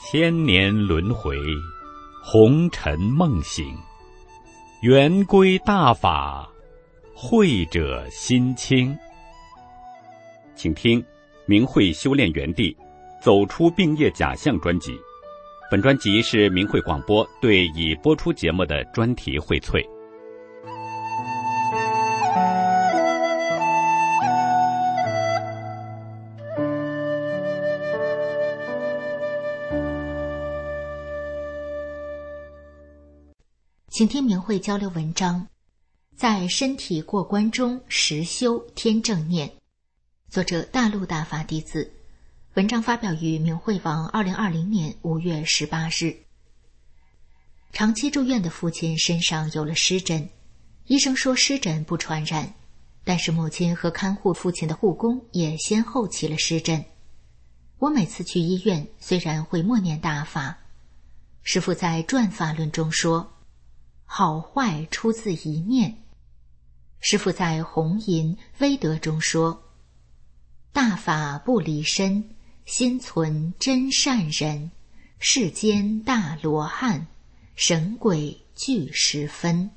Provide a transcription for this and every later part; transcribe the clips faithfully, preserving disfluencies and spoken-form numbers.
千年轮回，红尘梦醒，圆归大法，慧者心清。请听明慧修炼园地走出病业假象专辑。本专辑是明慧广播对已播出节目的专题荟萃。 请听明慧交流文章，在身体过关中实修天正念，作者大陆大法弟子。文章发表于明慧网二零二零年五月十八日。长期住院的父亲身上有了湿疹，医生说湿疹不传染，但是母亲和看护父亲的护工也先后起了湿疹。我每次去医院，虽然会默念大法，师父在转法论中说，好坏出自一念。师父在弘淫威德中说，大法不离身，心存真善人，世间大罗汉，神鬼俱十分。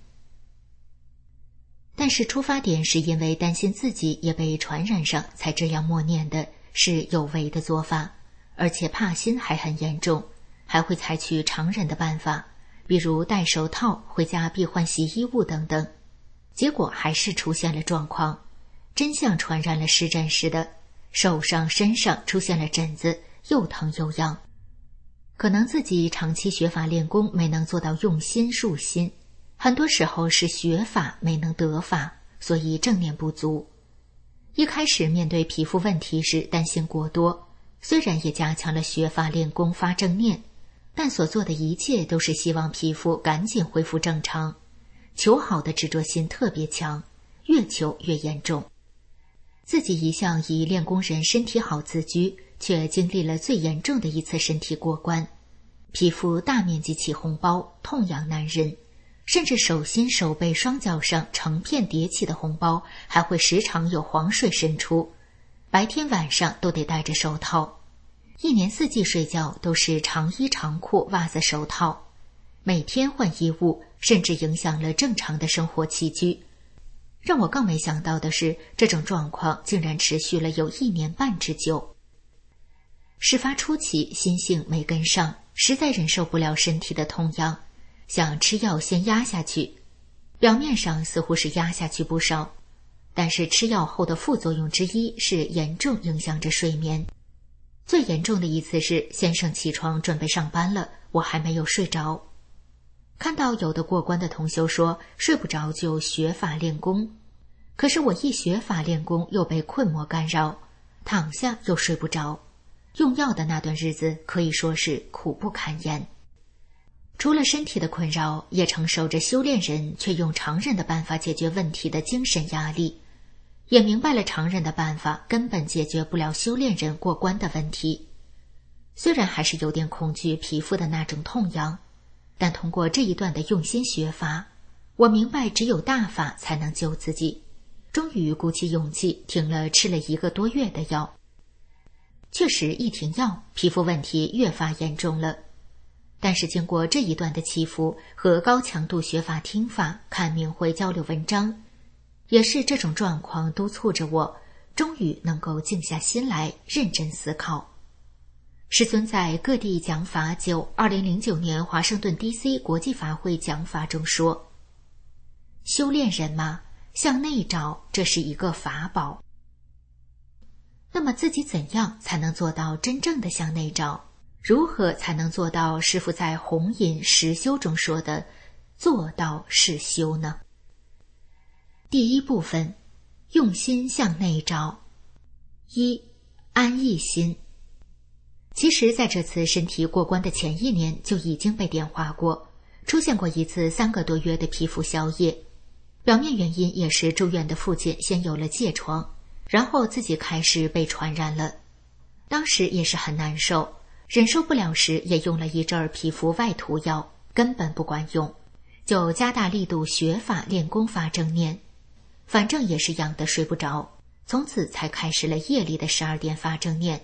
但是出发点是因为担心自己也被传染上才这样默念的，是有违的做法，而且怕心还很严重，还会采取常人的办法，比如戴手套、回家必换洗衣物等等。结果还是出现了状况，真像传染了湿疹似的，手上身上出现了疹子，又疼又痒。可能自己长期学法练功没能做到用心入心，很多时候是学法没能得法，所以正念不足。一开始面对皮肤问题时担心过多，虽然也加强了学法练功发正念，但所做的一切都是希望皮肤赶紧恢复正常，求好的执着心特别强，越求越严重。自己一向以练功人身体好自居，却经历了最严重的一次身体过关，皮肤大面积起红包，痛痒难忍，甚至手心、手背、双脚上成片叠起的红包，还会时常有黄水渗出，白天晚上都得戴着手套，一年四季睡觉都是长衣长裤、袜子手套，每天换衣物，甚至影响了正常的生活起居。让我更没想到的是，这种状况竟然持续了有一年半之久。事发初期心性没跟上，实在忍受不了身体的痛痒，想吃药先压下去，表面上似乎是压下去不少，但是吃药后的副作用之一是严重影响着睡眠。最严重的一次是先生起床准备上班了，我还没有睡着。看到有的过关的同修说睡不着就学法练功，可是我一学法练功又被困魔干扰，躺下又睡不着，用药的那段日子可以说是苦不堪言。除了身体的困扰，也承受着修炼人却用常人的办法解决问题的精神压力，也明白了常人的办法根本解决不了修炼人过关的问题。虽然还是有点恐惧皮肤的那种痛痒，但通过这一段的用心学法，我明白只有大法才能救自己，终于鼓起勇气停了吃了一个多月的药。确实一停药，皮肤问题越发严重了。但是经过这一段的起伏和高强度学法听法，看明慧交流文章，也是这种状况督促着我，终于能够静下心来认真思考。师尊在各地讲法九二零零九年华盛顿 D C 国际法会讲法中说，修炼人嘛，向内找，这是一个法宝。那么自己怎样才能做到真正的向内找？如何才能做到师父在弘淫实修中说的做到是修呢？第一部分，用心向内找。一、安逸心。其实在这次身体过关的前一年就已经被点化过，出现过一次三个多月的皮肤消液，表面原因也是住院的父亲先有了疥疮，然后自己开始被传染了。当时也是很难受，忍受不了时也用了一阵儿皮肤外涂药，根本不管用，就加大力度学法练功发正念，反正也是痒得睡不着，从此才开始了夜里的十二点发正念，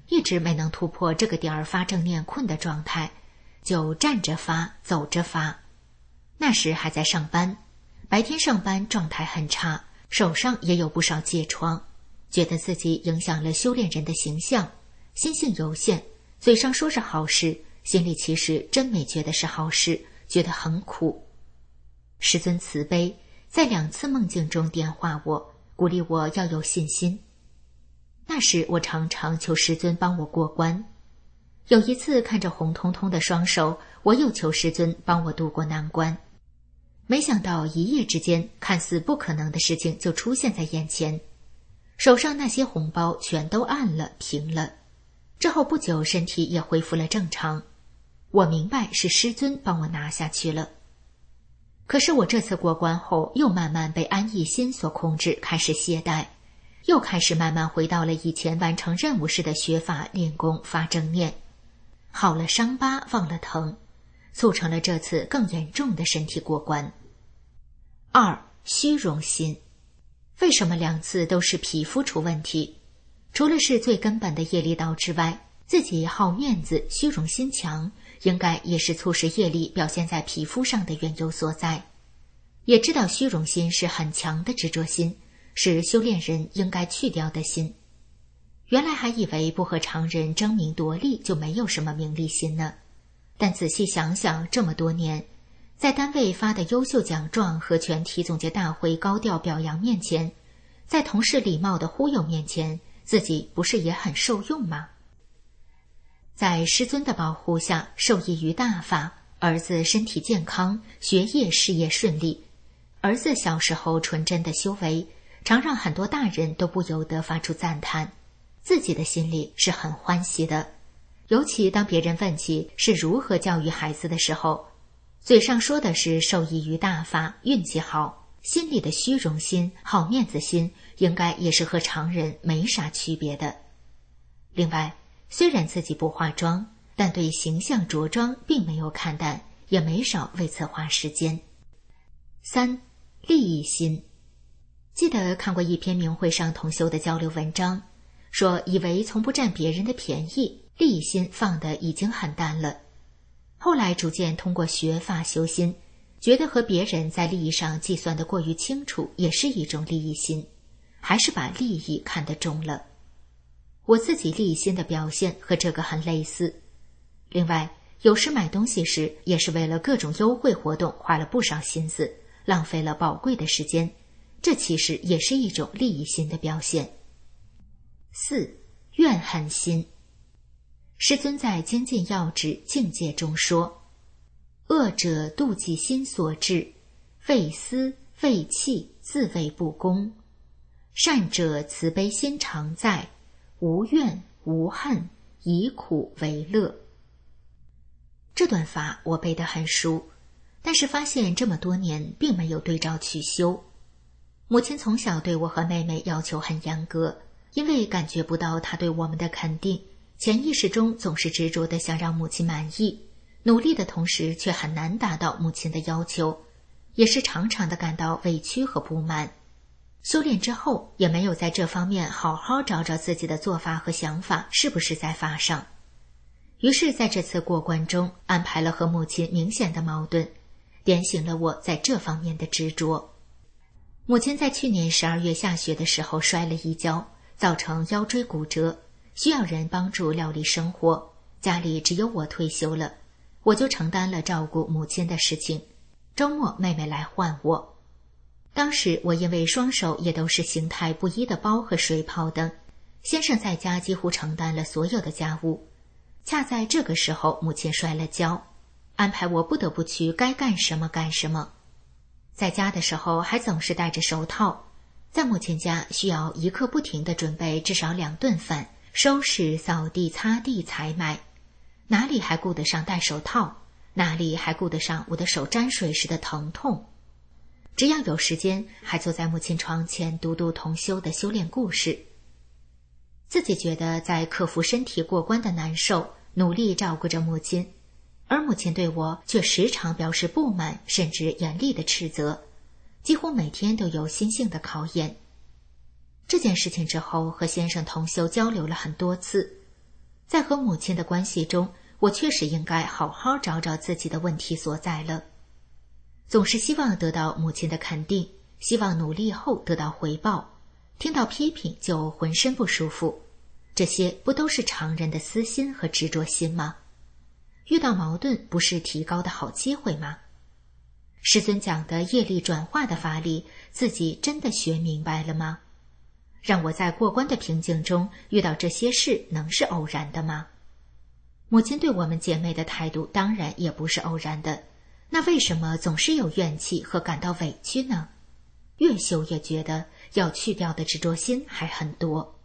一直没能突破这个点儿发正念困的状态，就站着发，走着发。那时还在上班，白天上班状态很差，手上也有不少疥疮，觉得自己影响了修炼人的形象，心性有限，嘴上说是好事，心里其实真没觉得是好事，觉得很苦。师尊慈悲，在两次梦境中点化我，鼓励我要有信心。那时我常常求师尊帮我过关。有一次看着红彤彤的双手，我又求师尊帮我渡过难关。没想到一夜之间，看似不可能的事情就出现在眼前，手上那些红包全都暗了，平了。之后不久，身体也恢复了正常。我明白是师尊帮我拿下去了。可是我这次过关后，又慢慢被安逸心所控制，开始懈怠，又开始慢慢回到了以前完成任务时的学法练功发正念。好了伤疤，忘了疼，促成了这次更严重的身体过关。二、虚荣心。为什么两次都是皮肤出问题？除了是最根本的业力道之外，自己好面子，虚荣心强，应该也是促使业力表现在皮肤上的缘由所在。也知道虚荣心是很强的执着心，是修炼人应该去掉的心。原来还以为不和常人争名夺利就没有什么名利心呢，但仔细想想，这么多年在单位发的优秀奖状和全体总结大会高调表扬面前，在同事礼貌的忽悠面前，自己不是也很受用吗？在师尊的保护下，受益于大法，儿子身体健康，学业事业顺利。儿子小时候纯真的修为，常让很多大人都不由得发出赞叹，自己的心里是很欢喜的。尤其当别人问起是如何教育孩子的时候，嘴上说的是受益于大法，运气好，心里的虚荣心、好面子心应该也是和常人没啥区别的。另外，虽然自己不化妆，但对形象着装并没有看淡，也没少为此花时间。三、利益心。记得看过一篇明会上同修的交流文章，说以为从不占别人的便宜，利益心放得已经很淡了。后来逐渐通过学法修心，觉得和别人在利益上计算得过于清楚，也是一种利益心，还是把利益看得重了。我自己利益心的表现和这个很类似。另外，有时买东西时也是为了各种优惠活动花了不少心思，浪费了宝贵的时间，这其实也是一种利益心的表现。四、怨恨心。师尊在精进要旨境界中说，恶者妒忌心所致，为私为气，自谓不公；善者慈悲心常在，无怨无恨，以苦为乐。这段法我背得很熟，但是发现这么多年并没有对照去修。母亲从小对我和妹妹要求很严格，因为感觉不到她对我们的肯定，潜意识中总是执着地想让母亲满意，努力的同时却很难达到母亲的要求，也是常常地感到委屈和不满。修炼之后也没有在这方面好好找找自己的做法和想法是不是在法上。于是在这次过关中安排了和母亲明显的矛盾，点醒了我在这方面的执着。母亲在去年十二月下雪的时候摔了一跤，造成腰椎骨折，需要人帮助料理生活，家里只有我退休了，我就承担了照顾母亲的事情。周末妹妹来唤我，当时我因为双手也都是形态不一的包和水泡等，先生在家几乎承担了所有的家务。恰在这个时候，母亲摔了跤，安排我不得不去该干什么干什么。在家的时候还总是戴着手套，在母亲家需要一刻不停地准备至少两顿饭，收拾、扫地、擦地、采买，哪里还顾得上戴手套，哪里还顾得上我的手沾水时的疼痛。只要有时间，还坐在母亲床前读读同修的修炼故事。自己觉得在克服身体过关的难受，努力照顾着母亲，而母亲对我却时常表示不满，甚至严厉的斥责，几乎每天都有心性的考验。这件事情之后，和先生同修交流了很多次， 在和母亲的关系中，我确实应该好好找找自己的问题所在了。总是希望得到母亲的肯定，希望努力后得到回报，听到批评就浑身不舒服，这些不都是常人的私心和执着心吗？遇到矛盾不是提高的好机会吗？师尊讲的业力转化的法理，自己真的学明白了吗？让我在过关的瓶颈中遇到这些事，能是偶然的吗？母亲对我们姐妹的态度当然也不是偶然的，那为什么总是有怨气和感到委屈呢？越修越觉得要去掉的执着心还很多。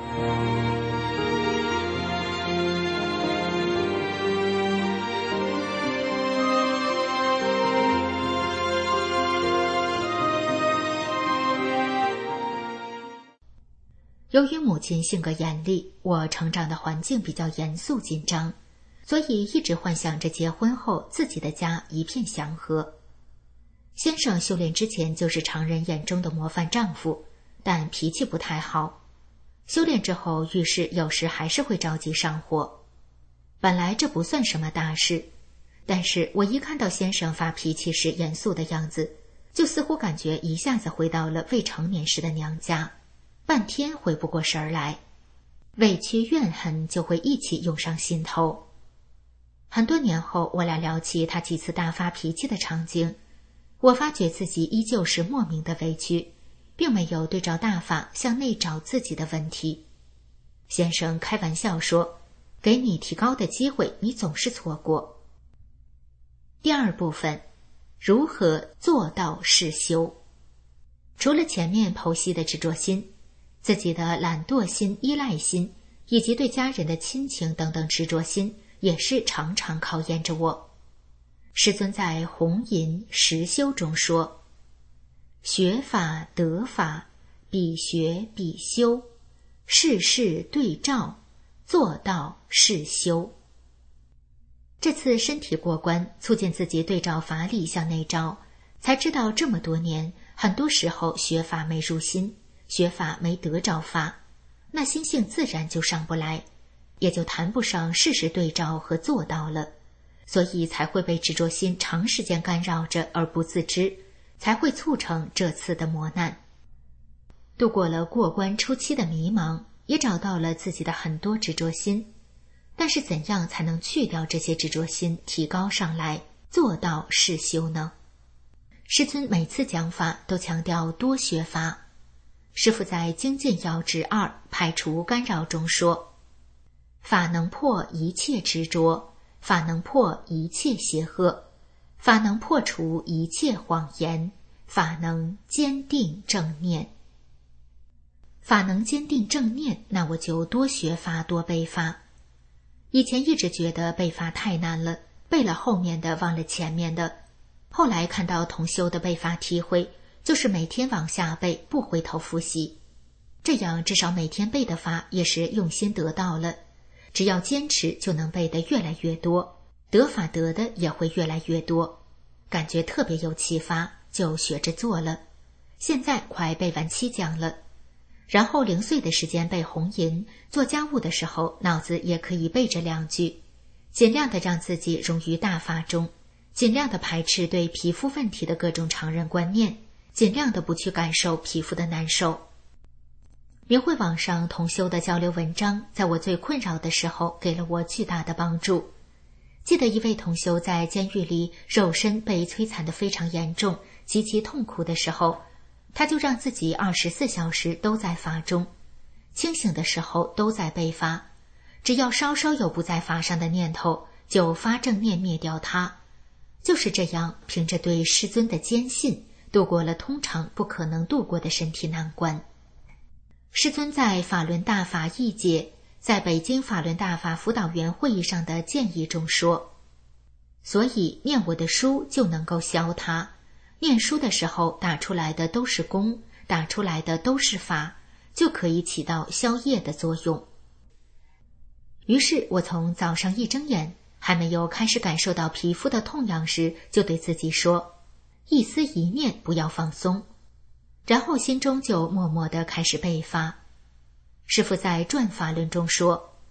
由于母亲性格严厉，我成长的环境比较严肃紧张，所以一直幻想着结婚后自己的家一片祥和。先生修炼之前就是常人眼中的模范丈夫，但脾气不太好。修炼之后遇事有时还是会着急上火。本来这不算什么大事，但是我一看到先生发脾气时严肃的样子，就似乎感觉一下子回到了未成年时的娘家，半天回不过神来，委屈怨恨就会一起涌上心头。很多年后，我俩聊起他几次大发脾气的场景，我发觉自己依旧是莫名的委屈，并没有对照大法向内找自己的问题。先生开玩笑说，给你提高的机会，你总是错过。第二部分，如何做到是修。除了前面剖析的执着心，自己的懒惰心、依赖心，以及对家人的亲情等等执着心，也是常常考验着我。师尊在弘淫实修中说，学法得法，必学必修，事事对照，做到是修。这次身体过关，促进自己对照法理向内照，才知道这么多年，很多时候学法没入心，学法没得着法，那心性自然就上不来，也就谈不上事事对照和做到了，所以才会被执着心长时间干扰着而不自知，才会促成这次的磨难。度过了过关初期的迷茫，也找到了自己的很多执着心，但是怎样才能去掉这些执着心，提高上来，做到是修呢？师尊每次讲法都强调多学法。师父在精进要旨二排除干扰中说，法能破一切执着，法能破一切邪恶，法能破除一切谎言，法能坚定正念。法能坚定正念，那我就多学法，多背法。以前一直觉得背法太难了，背了后面的忘了前面的，后来看到同修的背法体会，就是每天往下背，不回头复习，这样至少每天背的法也是用心得到了，只要坚持就能背得越来越多，得法得的也会越来越多，感觉特别有启发，就学着做了。现在快背完七讲了，然后零碎的时间背弘淫，做家务的时候脑子也可以背着两句，尽量的让自己融于大法中，尽量的排斥对皮肤问题的各种常人观念，尽量的不去感受皮肤的难受。明慧网上同修的交流文章，在我最困扰的时候给了我巨大的帮助。记得一位同修在监狱里肉身被摧残得非常严重，极其痛苦的时候，他就让自己二十四小时都在法中，清醒的时候都在背法，只要稍稍有不在法上的念头，就发正念灭掉它。就是这样，凭着对师尊的坚信，度过了通常不可能度过的身体难关。师尊在法轮大法译解，在北京法轮大法辅导员会议上的建议中说，所以念我的书就能够消它，念书的时候打出来的都是功，打出来的都是法，就可以起到消业的作用。于是我从早上一睁眼，还没有开始感受到皮肤的痛痒时，就对自己说，一丝一念不要放松，然后心中就默默地开始背法。师父在转法论中说，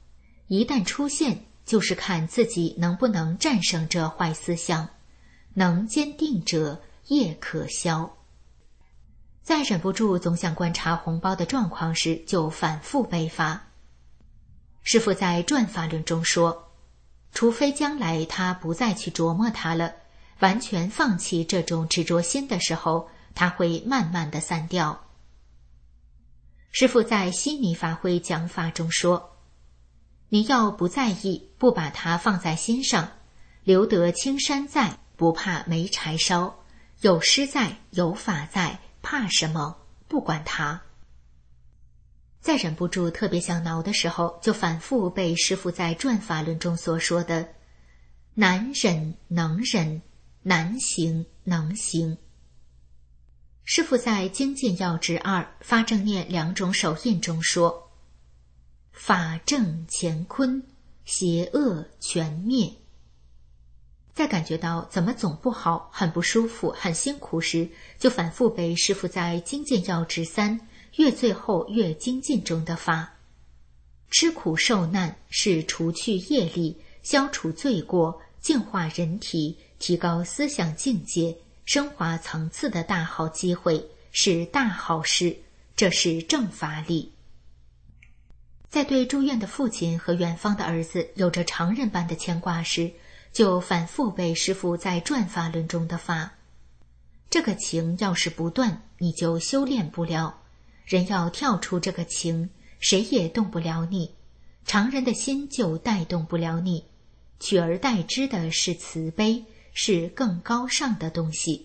一旦出现，就是看自己能不能战胜这坏思想，能坚定者业可消。在忍不住总想观察红包的状况时，就反复背法。师父在转法论中说，除非将来他不再去琢磨它了，完全放弃这种执着心的时候，它会慢慢的散掉。师父在悉尼法会讲法中说，你要不在意，不把它放在心上，留得青山在，不怕没柴烧，有师在，有法在，怕什么？不管它。在忍不住特别想挠的时候，就反复背师父在转法论中所说的难忍能忍，难行能行。师父在精进要旨二发正念两种手印中说，法正乾坤，邪恶全灭。在感觉到怎么总不好，很不舒服，很辛苦时，就反复背师父在精进要旨三越最后越精进中的法。吃苦受难是除去业力，消除罪过，净化人体，提高思想境界，升华层次的大好机会，是大好事，这是正法力。在对住院的父亲和远方的儿子有着常人般的牵挂时，就反复背师父在转法论中的法。这个情要是不断，你就修炼不了。人要跳出这个情，谁也动不了你，常人的心就带动不了你，取而代之的是慈悲，是更高尚的东西。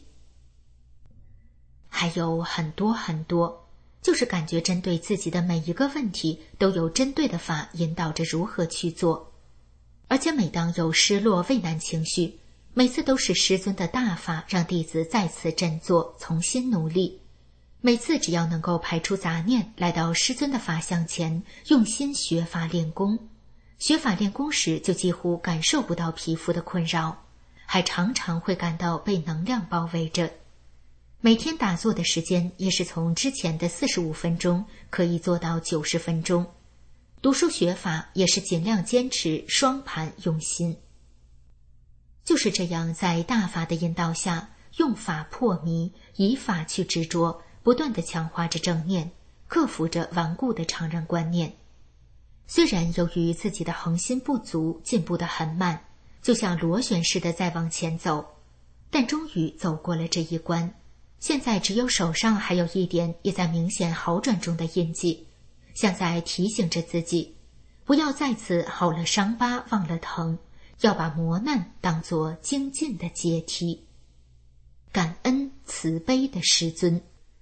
还有很多很多，就是感觉针对自己的每一个问题都有针对的法引导着如何去做。而且每当有失落畏难情绪，每次都是师尊的大法让弟子再次振作，重新努力。每次只要能够排除杂念，来到师尊的法像前，用心学法练功。学法练功时，就几乎感受不到皮肤的困扰，还常常会感到被能量包围着。每天打坐的时间也是从之前的四十五分钟可以做到九十分钟。读书学法也是尽量坚持双盘用心。就是这样，在大法的引导下，用法破迷，以法去执着，不断地强化着正念，克服着顽固的常人观念。虽然由于自己的恒心不足，进步得很慢，就像螺旋似的在往前走，但终于走过了这一关。现在只有手上还有一点也在明显好转中的印记，像在提醒着自己，不要再次好了伤疤忘了疼，要把磨难当作精进的阶梯。感恩慈悲的师尊。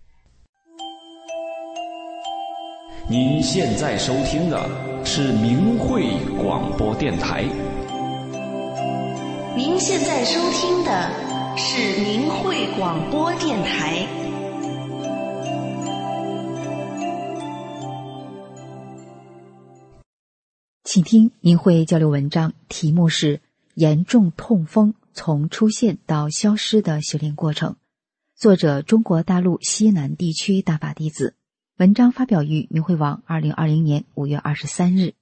您现在收听的是明慧广播电台。 您现在收听的是明慧广播电台。 请听明慧交流文章，题目是严重痛风从出现到消失的修炼过程，作者中国大陆西南地区大法弟子。文章发表于明慧网二零二零年五月二十三日。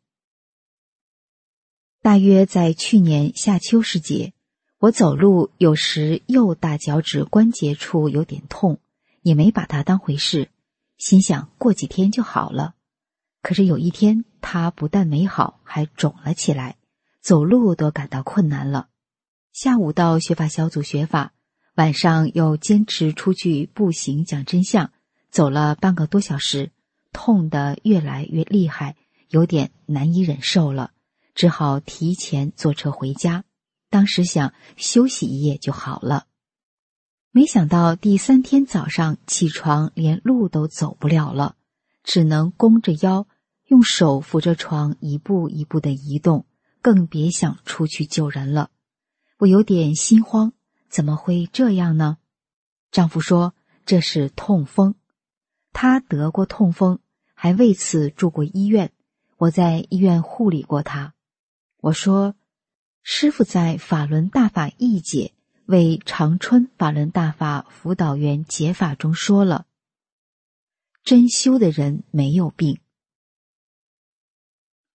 大约在去年夏秋时节，我走路有时右大脚趾关节处有点痛，也没把它当回事，心想过几天就好了。可是有一天，它不但没好，还肿了起来，走路都感到困难了。下午到学法小组学法，晚上又坚持出去步行讲真相，走了半个多小时，痛得越来越厉害，有点难以忍受了，只好提前坐车回家。当时想休息一夜就好了，没想到第三天早上起床连路都走不了了，只能弓着腰，用手扶着床一步一步地移动，更别想出去救人了。我有点心慌，怎么会这样呢？丈夫说这是痛风，他得过痛风，还为此住过医院，我在医院护理过他。我说，师父在法轮大法译解为长春法轮大法辅导员解法中说了，真修的人没有病。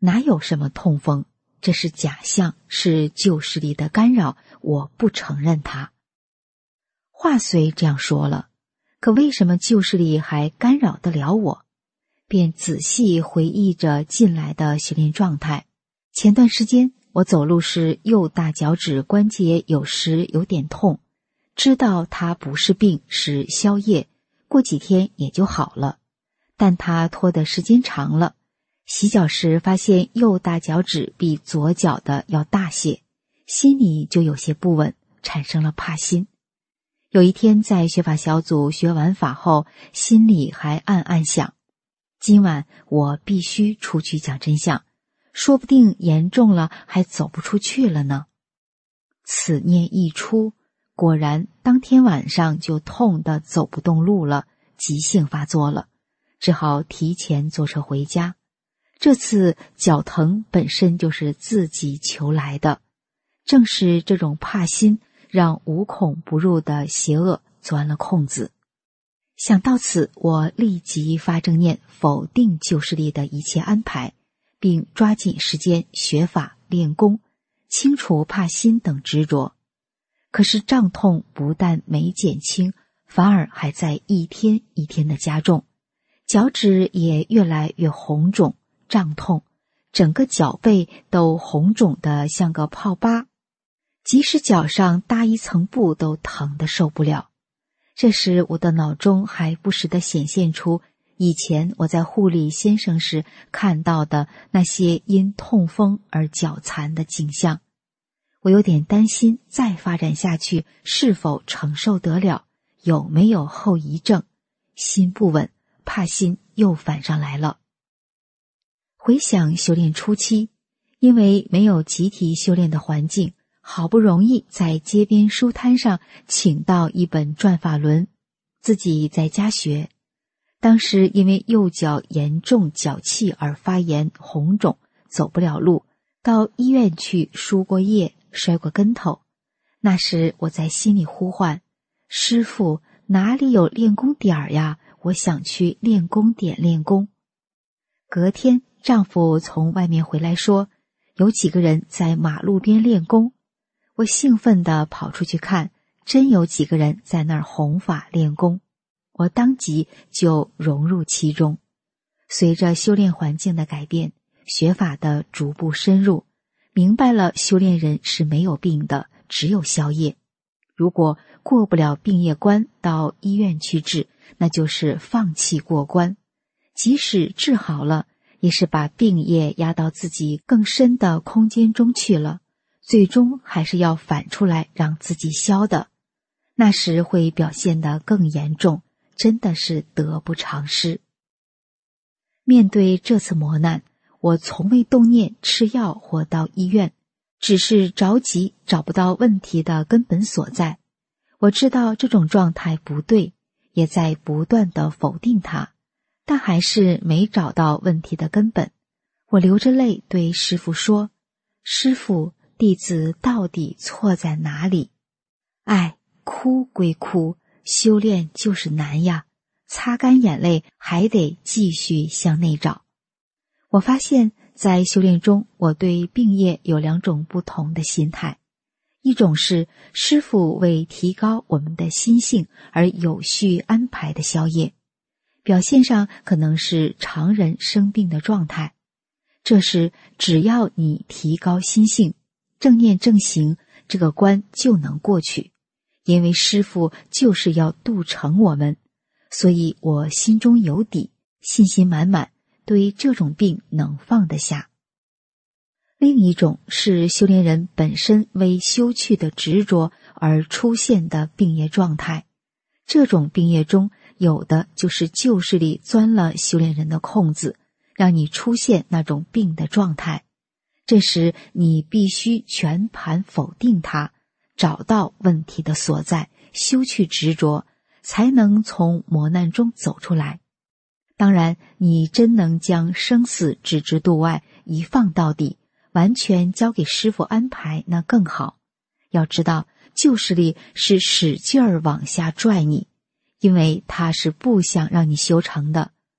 哪有什么痛风？这是假象，是旧势力的干扰，我不承认它。话虽这样说了，可为什么旧势力还干扰得了我？便仔细回忆着近来的修炼状态。前段时间我走路时右大脚趾关节有时有点痛，知道它不是病，是宵夜，过几天也就好了。但它拖的时间长了，洗脚时发现右大脚趾比左脚的要大些，心里就有些不稳，产生了怕心。有一天在学法小组学完法后，心里还暗暗想，今晚我必须出去讲真相，说不定严重了还走不出去了呢。此念一出，果然当天晚上就痛得走不动路了，急性发作了，只好提前坐车回家。这次脚疼本身就是自己求来的，正是这种怕心让无孔不入的邪恶钻了空子。想到此，我立即发正念，否定旧势力的一切安排，并抓紧时间学法练功，清除怕心等执着。可是胀痛不但没减轻，反而还在一天一天的加重，脚趾也越来越红肿胀痛，整个脚背都红肿得像个泡疤，即使脚上搭一层布都疼得受不了。这时我的脑中还不时地显现出以前我在护理先生时看到的那些因痛风而脚残的景象。我有点担心再发展下去是否承受得了，有没有后遗症，心不稳，怕心又反上来了。回想修炼初期，因为没有集体修炼的环境，好不容易在街边书摊上请到一本转法轮，自己在家学。当时因为右脚严重脚气而发炎红肿，走不了路，到医院去输过液，摔过跟头。那时我在心里呼唤，师父，哪里有练功点儿呀？我想去练功点练功。隔天丈夫从外面回来说，有几个人在马路边练功。我兴奋地跑出去看，真有几个人在那儿弘法练功，我当即就融入其中。随着修炼环境的改变，学法的逐步深入，明白了修炼人是没有病的，只有消业。如果过不了病业关，到医院去治，那就是放弃过关。即使治好了，也是把病业压到自己更深的空间中去了，最终还是要反出来让自己消的，那时会表现得更严重，真的是得不偿失。面对这次磨难，我从未动念吃药或到医院，只是着急找不到问题的根本所在。我知道这种状态不对，也在不断地否定它，但还是没找到问题的根本。我流着泪对师父说，师父，弟子到底错在哪里？哎，哭归哭，修炼就是难呀，擦干眼泪还得继续向内找。我发现在修炼中，我对病业有两种不同的心态。一种是师父为提高我们的心性而有序安排的消业，表现上可能是常人生病的状态。这时只要你提高心性，正念正行，这个关就能过去，因为师父就是要度成我们，所以我心中有底，信心满满，对这种病能放得下。另一种是修炼人本身为修去的执着而出现的病业状态，这种病业中有的就是旧势力钻了修炼人的空子，让你出现那种病的状态。这时你必须全盘否定它，找到问题的所在，修去执着，才能从磨难中走出来。当然，你真能将生死置之度外，一放到底，完全交给师父安排，那更好。要知道，旧势力是使劲儿往下拽你，因为他是不想让你修成的。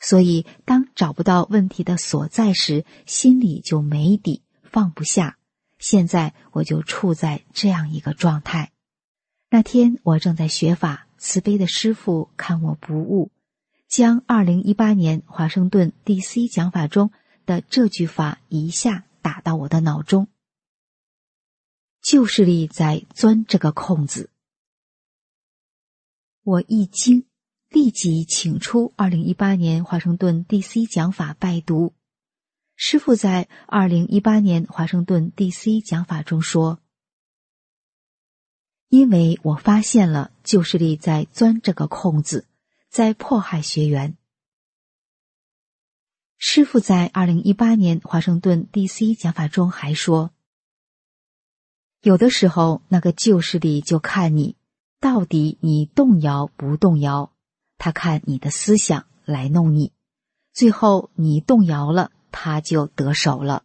所以当找不到问题的所在时，心里就没底，放不下。现在我就处在这样一个状态。那天我正在学法，慈悲的师父看我不悟，将二零一八年华盛顿 D C 讲法中的这句话一下打到我的脑中。旧势力在钻这个空子。我一惊，立即请出二零一八年华盛顿 D C 讲法拜读。师父在二零一八年华盛顿 D C 讲法中说，因为我发现了旧势力在钻这个空子，在迫害学员。师父在二零一八年华盛顿 D C 讲法中还说，有的时候那个旧势力就看你到底你动摇不动摇，他看你的思想来弄你，最后你动摇了，他就得手了。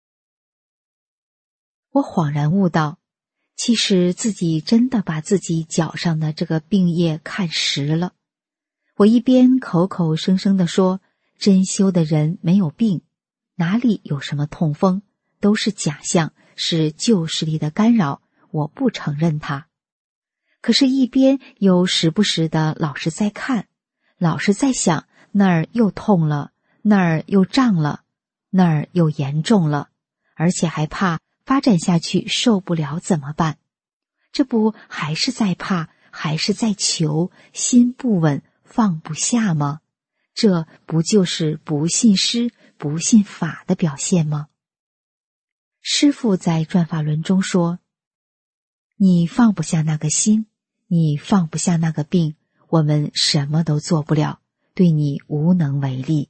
我恍然悟道，其实自己真的把自己脚上的这个病业看实了。我一边口口声声地说，真修的人没有病，哪里有什么痛风，都是假象，是旧势力的干扰，我不承认它。可是一边又时不时的老是在看，老是在想，那儿又痛了，那儿又胀了，那儿又严重了，而且还怕发展下去受不了怎么办？这不还是在怕，还是在求，心不稳，放不下吗？这不就是不信师、不信法的表现吗？师父在转法轮中说，你放不下那个心，你放不下那个病，我们什么都做不了，对你无能为力。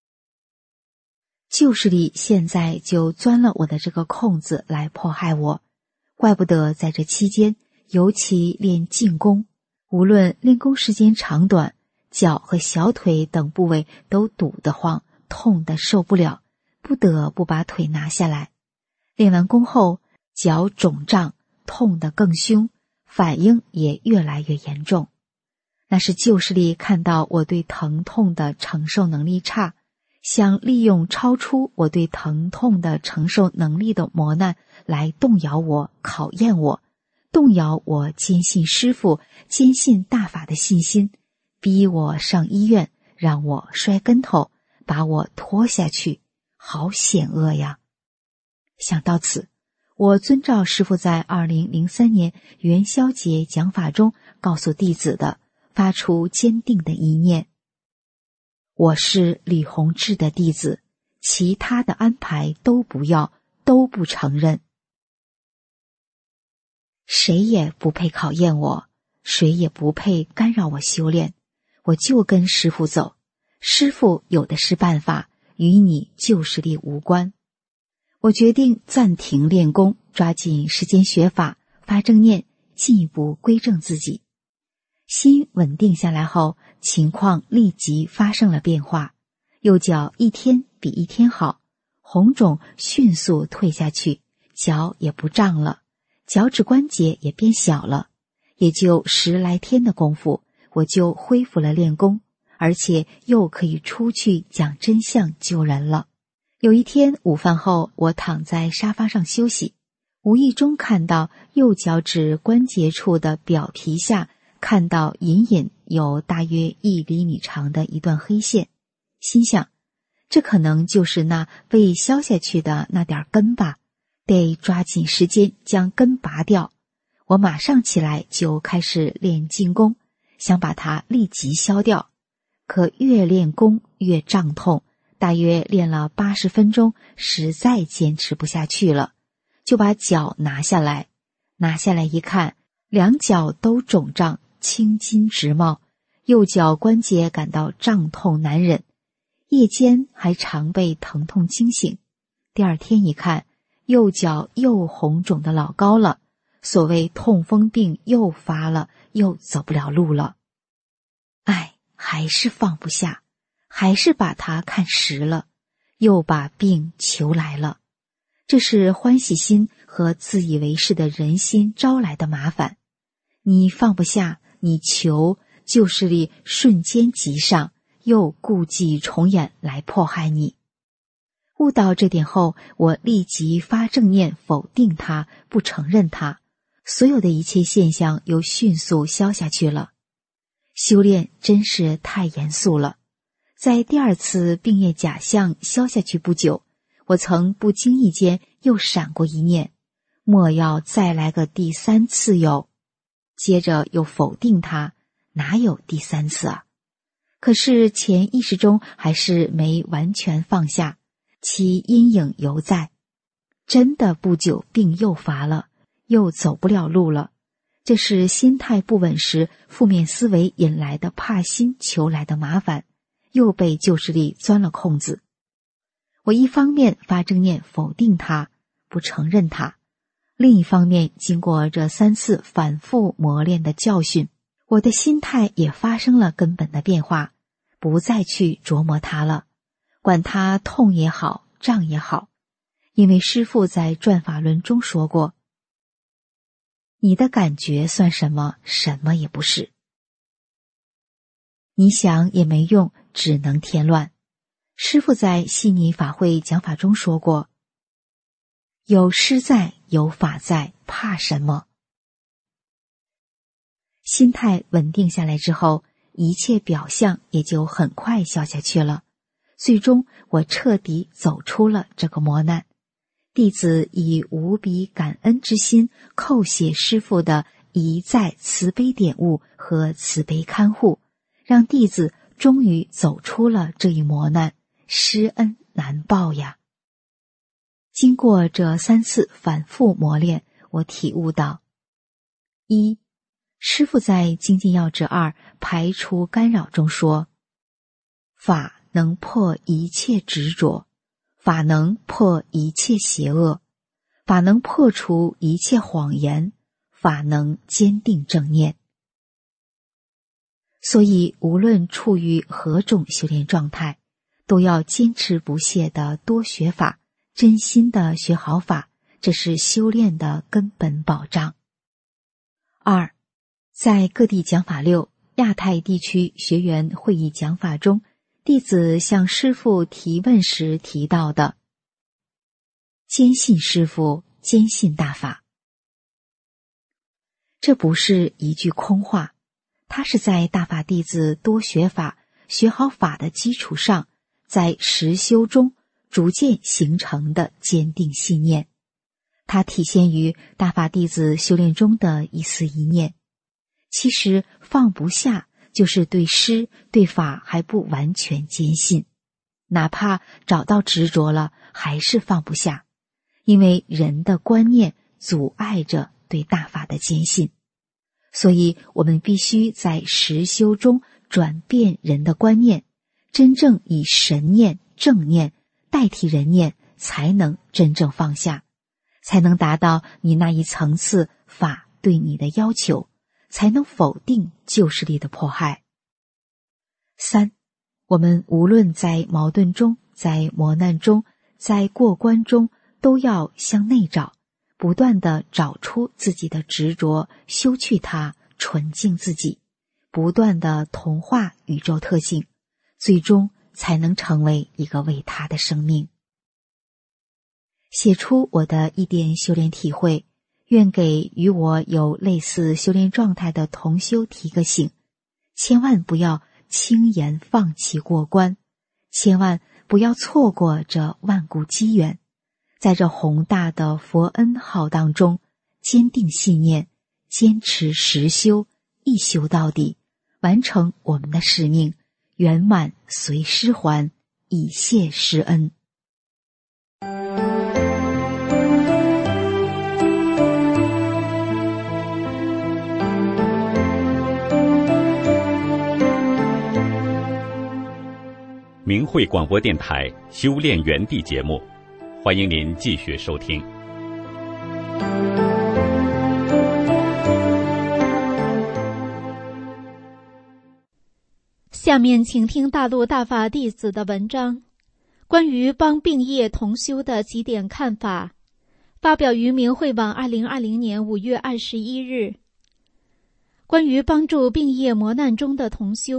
旧势力现在就钻了我的这个空子来迫害我，怪不得在这期间，尤其练静功，无论练功时间长短，脚和小腿等部位都堵得慌，痛得受不了，不得不把腿拿下来。练完功后，脚肿胀，痛得更凶，反应也越来越严重。那是旧势力看到我对疼痛的承受能力差，想利用超出我对疼痛的承受能力的磨难来动摇我、考验我，动摇我坚信师父、坚信大法的信心，逼我上医院，让我摔跟头，把我拖下去，好险恶呀！想到此，我遵照师父在二零零三年元宵节讲法中告诉弟子的，发出坚定的一念：我是李洪志的弟子，其他的安排都不要，都不承认。谁也不配考验我，谁也不配干扰我修炼，我就跟师父走，师父有的是办法，与你旧势力无关。我决定暂停练功，抓紧时间学法，发正念，进一步归正自己。心稳定下来后，情况立即发生了变化，右脚一天比一天好，红肿迅速退下去，脚也不胀了，脚趾关节也变小了。也就十来天的功夫，我就恢复了练功，而且又可以出去讲真相救人了。有一天午饭后，我躺在沙发上休息，无意中看到右脚趾关节处的表皮下看到隐隐有大约一厘米长的一段黑线，心想，这可能就是那未消下去的那点根吧，得抓紧时间将根拔掉。我马上起来就开始练静功，想把它立即消掉。可越练功越胀痛，大约练了八十分钟，实在坚持不下去了，就把脚拿下来。拿下来一看，两脚都肿胀，青筋直冒，右脚关节感到胀痛难忍，夜间还常被疼痛惊醒。第二天一看，右脚又红肿的老高了，所谓痛风病又发了，又走不了路了。唉，还是放不下，还是把它看实了，又把病求来了。这是欢喜心和自以为是的人心招来的麻烦。你放不下，你求，旧势力瞬间急上， 又故伎重演来迫害你。悟到这点后，我立即发正念否定它，不承认它，所有的一切现象又迅速消下去了。修炼真是太严肃了。在第二次病业假象消下去不久，我曾不经意间又闪过一念，莫要再来个第三次哟。接着又否定它，哪有第三次啊？可是潜意识中还是没完全放下，其阴影犹在。真的不久病又发了，又走不了路了。这是心态不稳时负面思维引来的怕心求来的麻烦，又被旧势力钻了空子。我一方面发正念否定它，不承认它，另一方面经过这三次反复磨练的教训，我的心态也发生了根本的变化，不再去琢磨它了，管它痛也好，胀也好。因为师父在转法轮中说过，你的感觉算什么？什么也不是。你想也没用，只能添乱。师父在悉尼法会讲法中说过，有师在，有法在，怕什么？心态稳定下来之后，一切表象也就很快消下去了。最终我彻底走出了这个磨难。弟子以无比感恩之心叩谢师父的一再慈悲点悟和慈悲看护，让弟子终于走出了这一磨难，师恩难报呀。经过这三次反复磨练，我体悟到：一，师父在《精进要旨二排除干扰》中说，法能破一切执着，法能破一切邪恶，法能破除一切谎言，法能坚定正念。所以无论处于何种修炼状态，都要坚持不懈地多学法，真心地学好法，这是修炼的根本保障。二，在各地讲法六亚太地区学员会议讲法中，弟子向师父提问时提到的，坚信师父，坚信大法。这不是一句空话，它是在大法弟子多学法、学好法的基础上，在实修中逐渐形成的坚定信念。它体现于大法弟子修炼中的一思一念。其实放不下，就是对师对法还不完全坚信，哪怕找到执着了，还是放不下，因为人的观念阻碍着对大法的坚信。所以我们必须在实修中转变人的观念，真正以神念、正念代替人念，才能真正放下，才能达到你那一层次法对你的要求，才能否定旧势力的迫害。三，我们无论在矛盾中，在磨难中，在过关中，都要向内找，不断地找出自己的执着，修去它，纯净自己，不断地同化宇宙特性，最终才能成为一个伟大的生命。写出我的一点修炼体会，愿给与我有类似修炼状态的同修提个醒，千万不要轻言放弃过关，千万不要错过这万古机缘，在这宏大的佛恩浩荡中，坚定信念，坚持实修，一修到底，完成我们的使命，圆满随师还，以谢师恩。 明慧广播电台修炼园地节目，欢迎您继续收听。 下面请听大陆大法弟子的文章，关于帮病业同修的几点看法，发表于明慧网二零二零年五月二十一日。关于帮助病业磨难中的同修，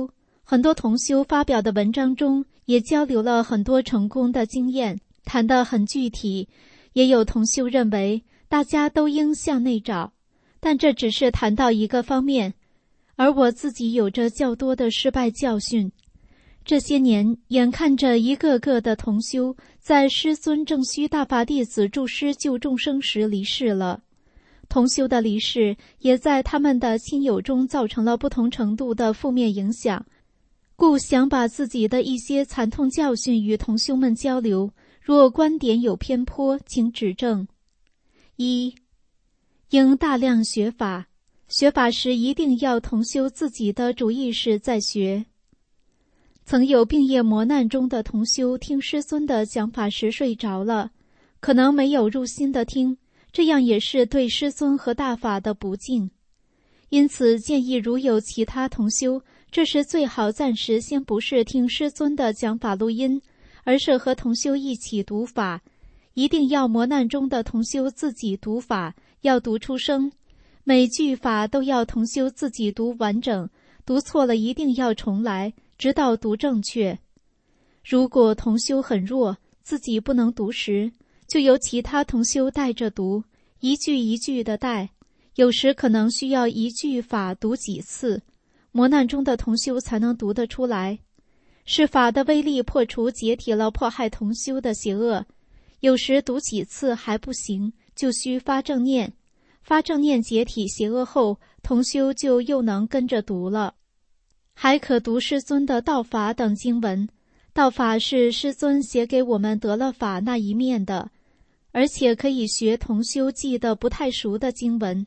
很多同修发表的文章中也交流了很多成功的经验，谈得很具体。也有同修认为大家都应向内找，但这只是谈到一个方面，而我自己有着较多的失败教训。这些年，眼看着一个个的同修在师尊正须大法弟子著师救众生时离世了，同修的离世也在他们的亲友中造成了不同程度的负面影响，故想把自己的一些惨痛教训与同修们交流，若观点有偏颇，请指正。一，应大量学法，学法时一定要同修自己的主意识再学。曾有病业磨难中的同修听师尊的讲法时睡着了，可能没有入心的听，这样也是对师尊和大法的不敬。因此建议如有其他同修，这时最好暂时先不是听师尊的讲法录音，而是和同修一起读法。一定要磨难中的同修自己读法，要读出声，每句法都要同修自己读完整，读错了一定要重来，直到读正确。如果同修很弱，自己不能读时，就由其他同修带着读，一句一句的带，有时可能需要一句法读几次，磨难中的同修才能读得出来。是法的威力破除解体了迫害同修的邪恶，有时读几次还不行，就需发正念，发正念解体邪恶后，同修就又能跟着读了。还可读师尊的道法等经文，道法是师尊写给我们得了法那一面的，而且可以学同修记得不太熟的经文，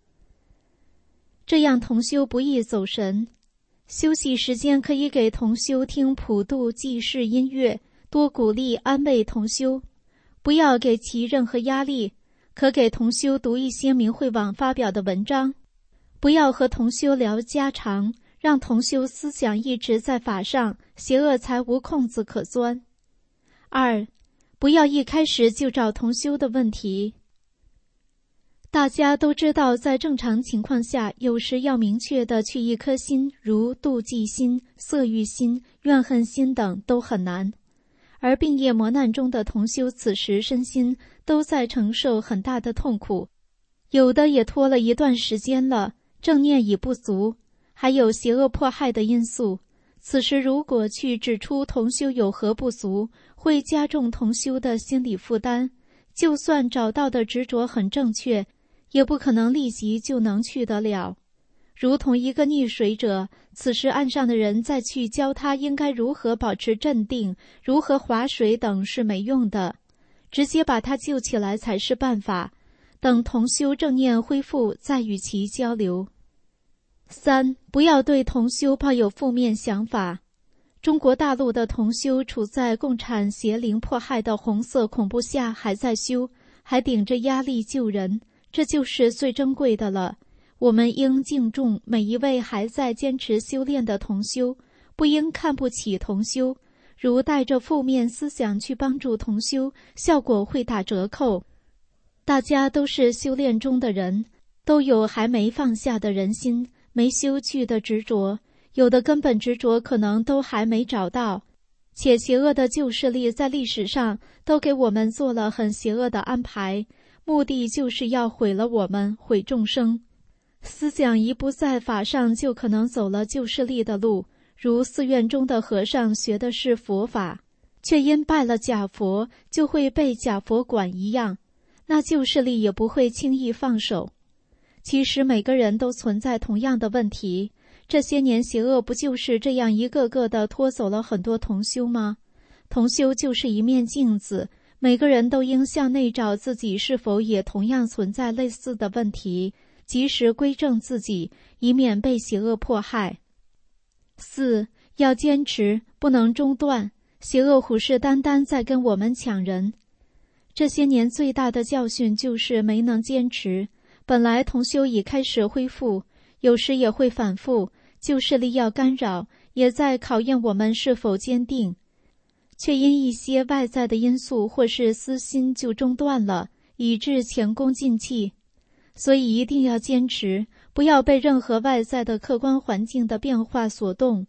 这样同修不易走神。休息时间可以给同修听普度济世音乐，多鼓励安慰同修，不要给其任何压力，可给同修读一些明慧网发表的文章，不要和同修聊家常，让同修思想一直在法上，邪恶才无空子可钻。二，不要一开始就找同修的问题。大家都知道，在正常情况下，有时要明确的去一颗心，如妒忌心、色欲心、怨恨心等都很难。而病业磨难中的同修此时身心都在承受很大的痛苦，有的也拖了一段时间了，正念已不足，还有邪恶迫害的因素。此时如果去指出同修有何不足，会加重同修的心理负担，就算找到的执着很正确，也不可能立即就能去得了。如同一个溺水者，此时岸上的人再去教他应该如何保持镇定，如何划水等是没用的，直接把他救起来才是办法。等同修正念恢复，再与其交流。三，不要对同修抱有负面想法。中国大陆的同修处在共产邪灵迫害的红色恐怖下还在修，还顶着压力救人，这就是最珍贵的了。我们应敬重每一位还在坚持修炼的同修，不应看不起同修，如带着负面思想去帮助同修，效果会打折扣。大家都是修炼中的人，都有还没放下的人心，没修去的执着，有的根本执着可能都还没找到。且邪恶的旧势力在历史上都给我们做了很邪恶的安排，目的就是要毁了我们，毁众生。思想一不在法上，就可能走了旧势力的路，如寺院中的和尚学的是佛法，却因拜了假佛，就会被假佛管一样，那旧势力也不会轻易放手。其实每个人都存在同样的问题，这些年邪恶不就是这样一个个的拖走了很多同修吗？同修就是一面镜子，每个人都应向内找自己是否也同样存在类似的问题，及时归正自己，以免被邪恶迫害。四，要坚持，不能中断，邪恶虎视眈眈在跟我们抢人。这些年最大的教训就是没能坚持，本来同修已开始恢复，有时也会反复，旧势力要干扰，也在考验我们是否坚定，却因一些外在的因素或是私心就中断了，以致前功尽弃。所以一定要坚持，不要被任何外在的客观环境的变化所动。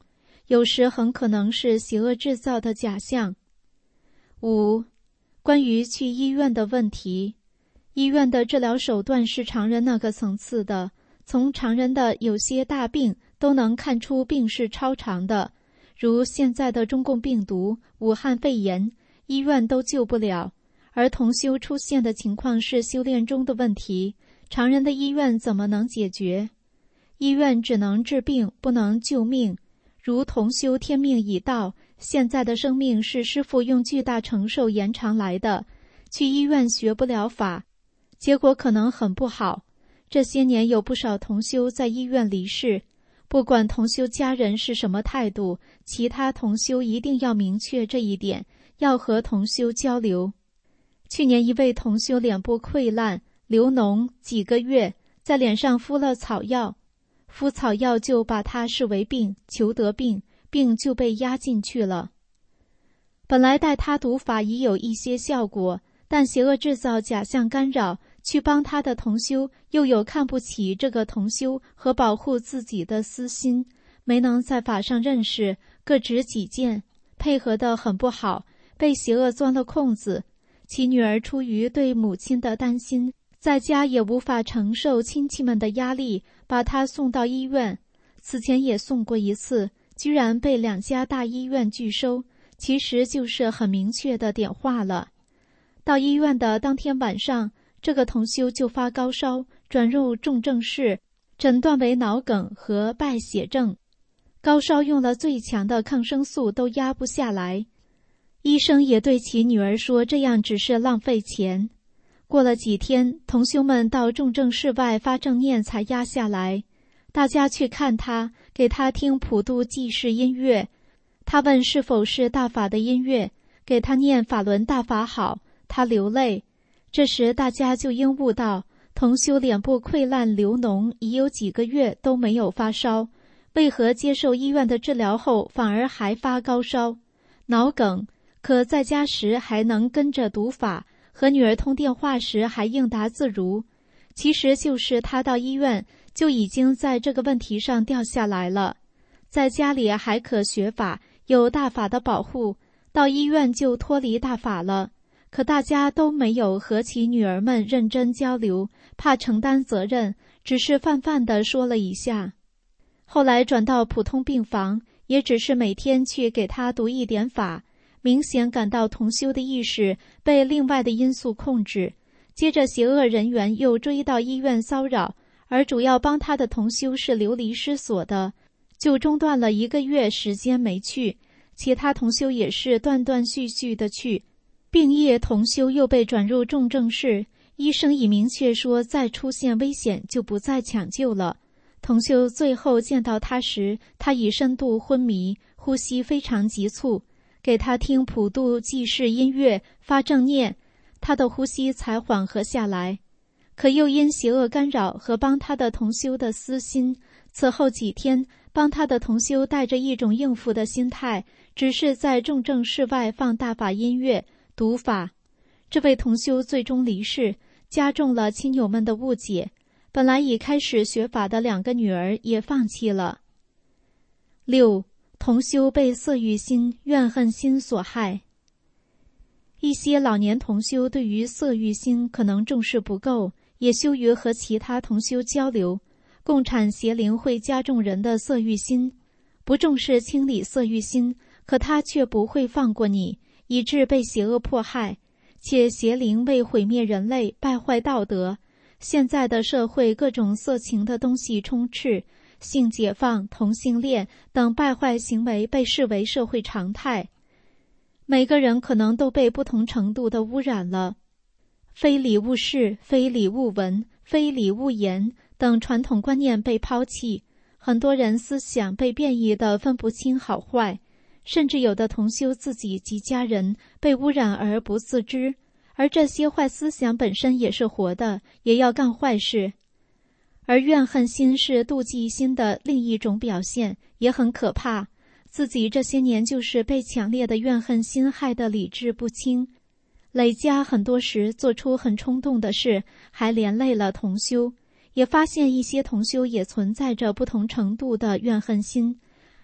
有时很可能是邪恶制造的假象。五、关于去医院的问题，医院的治疗手段是常人那个层次的，从常人的有些大病都能看出病是超常的，如现在的中共病毒、武汉肺炎，医院都救不了。而同修出现的情况是修炼中的问题，常人的医院怎么能解决？医院只能治病，不能救命。如同修天命已到，现在的生命是师父用巨大承受延长来的，去医院学不了法，结果可能很不好。这些年有不少同修在医院离世，不管同修家人是什么态度，其他同修一定要明确这一点，要和同修交流。去年一位同修脸部溃烂流脓几个月，在脸上敷了草药，敷草药就把它视为病，求得病，病就被压进去了。本来带他读法已有一些效果，但邪恶制造假象干扰，去帮他的同修又有看不起这个同修和保护自己的私心，没能在法上认识，各执己见，配合得很不好，被邪恶钻了空子。其女儿出于对母亲的担心，在家也无法承受亲戚们的压力，把他送到医院。此前也送过一次，居然被两家大医院拒收，其实就是很明确的点化了。到医院的当天晚上，这个同修就发高烧，转入重症室，诊断为脑梗和败血症。高烧用了最强的抗生素都压不下来，医生也对其女儿说，这样只是浪费钱。过了几天，同修们到重症室外发正念才压下来。大家去看他，给他听普度济世音乐。他问是否是大法的音乐，给他念法轮大法好，他流泪。这时大家就应悟到，同修脸部溃烂流脓已有几个月都没有发烧，为何接受医院的治疗后反而还发高烧？脑梗可在家时还能跟着读法，和女儿通电话时还应答自如。其实就是他到医院就已经在这个问题上掉下来了，在家里还可学法，有大法的保护，到医院就脱离大法了。可大家都没有和其女儿们认真交流，怕承担责任，只是泛泛地说了一下。后来转到普通病房，也只是每天去给他读一点法，明显感到同修的意识被另外的因素控制。接着邪恶人员又追到医院骚扰，而主要帮他的同修是流离失所的，就中断了一个月时间没去。其他同修也是断断续续的去。病业同修又被转入重症室，医生已明确说再出现危险就不再抢救了。同修最后见到他时，他已深度昏迷，呼吸非常急促，给他听普度济世音乐，发正念，他的呼吸才缓和下来。可又因邪恶干扰和帮他的同修的私心，此后几天帮他的同修带着一种应付的心态，只是在重症室外放大法音乐读法。这位同修最终离世，加重了亲友们的误解，本来已开始学法的两个女儿也放弃了。六、同修被色欲心、怨恨心所害。一些老年同修对于色欲心可能重视不够，也羞于和其他同修交流。共产邪灵会加重人的色欲心，不重视清理色欲心，可他却不会放过你，以致被邪恶迫害。且邪灵为毁灭人类，败坏道德。现在的社会各种色情的东西充斥，性解放、同性恋等败坏行为被视为社会常态。每个人可能都被不同程度的污染了。非礼勿视、非礼勿闻、非礼勿言等传统观念被抛弃，很多人思想被变异的分不清好坏，甚至有的同修自己及家人被污染而不自知，而这些坏思想本身也是活的，也要干坏事。而怨恨心是妒忌心的另一种表现，也很可怕。自己这些年就是被强烈的怨恨心害得理智不清，累加很多时做出很冲动的事，还连累了同修。也发现一些同修也存在着不同程度的怨恨心，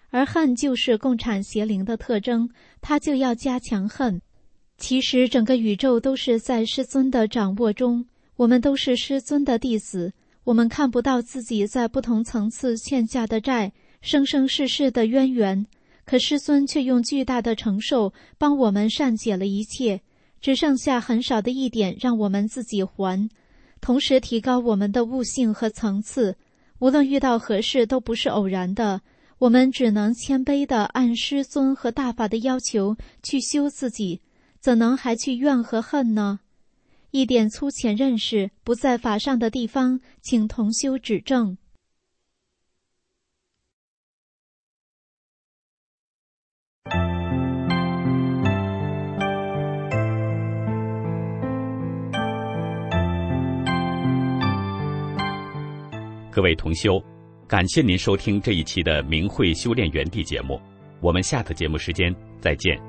而恨就是共产邪灵的特征，他就要加强恨。其实整个宇宙都是在师尊的掌握中，我们都是师尊的弟子，我们看不到自己在不同层次欠下的债，生生世世的渊源，可师尊却用巨大的承受帮我们善解了一切，只剩下很少的一点让我们自己还，同时提高我们的悟性和层次。无论遇到何事都不是偶然的，我们只能谦卑地按师尊和大法的要求去修自己，怎能还去怨和恨呢？一点粗浅认识不在法上的地方，请同修指正。 各位同修，感谢您收听这一期的明慧修炼园地节目，我们下次节目时间再见。